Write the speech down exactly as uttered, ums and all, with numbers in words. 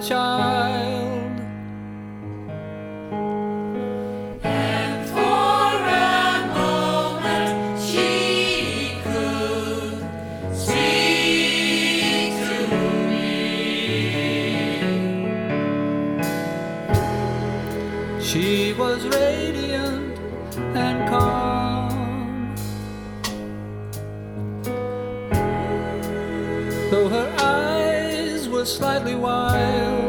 child. And for a moment she could speak to me. She was radiant and calm, though her eyes were slightly wild.